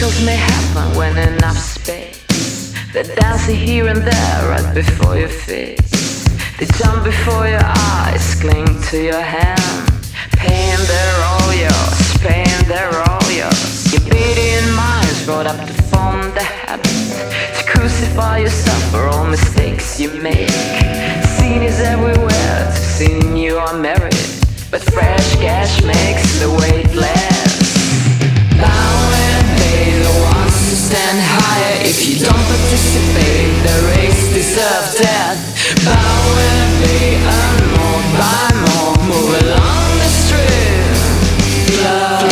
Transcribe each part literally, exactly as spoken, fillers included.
Miracles may happen when enough space. They're dancing here and there right before your face. They jump before your eyes, cling to your hand. Pain, they're all yours, pain, they're all yours. Your beating mind's brought up to form the habit to crucify yourself for all mistakes you make. Sin is everywhere, to sin you are married, but fresh cash makes the weight less. Bow and pay the ones who stand higher. If you don't participate, the race deserves death. Bow and pay, earn more, buy more, move along the street. Love.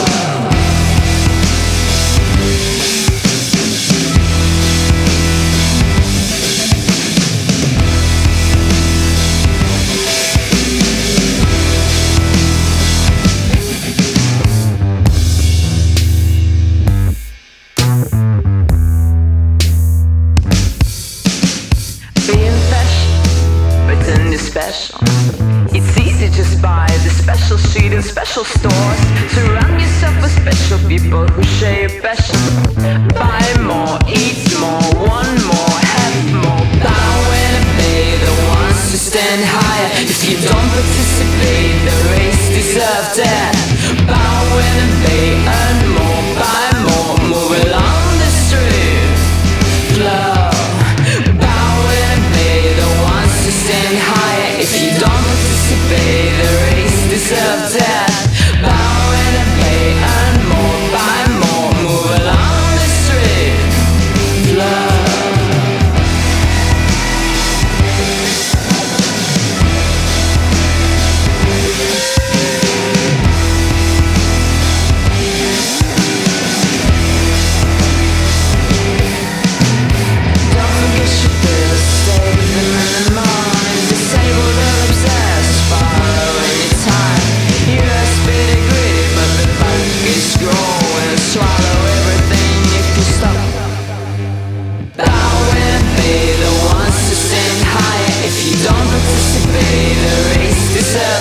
Special. It's easy just buy the special sheet in special stores. Surround yourself with special people who share your passion. Buy more, eat more, want more, have more. Bow and pay the ones who stand higher. If you don't participate, the race deserves that. Bow and pay, earn more, buy more, move along the street. Love. Bow and pay the ones who stand higher. If you don't participate, the race deserves that. Bow and pay, earn more, buy more, move along the street. Love. Don't forget your bills, save them in the morning. Disable the obsessed, following your time. You're spitting gritty, but the bug is growing. Swallow everything if you stop. Bow and pay the ones who stand higher. If you don't participate, the race deserves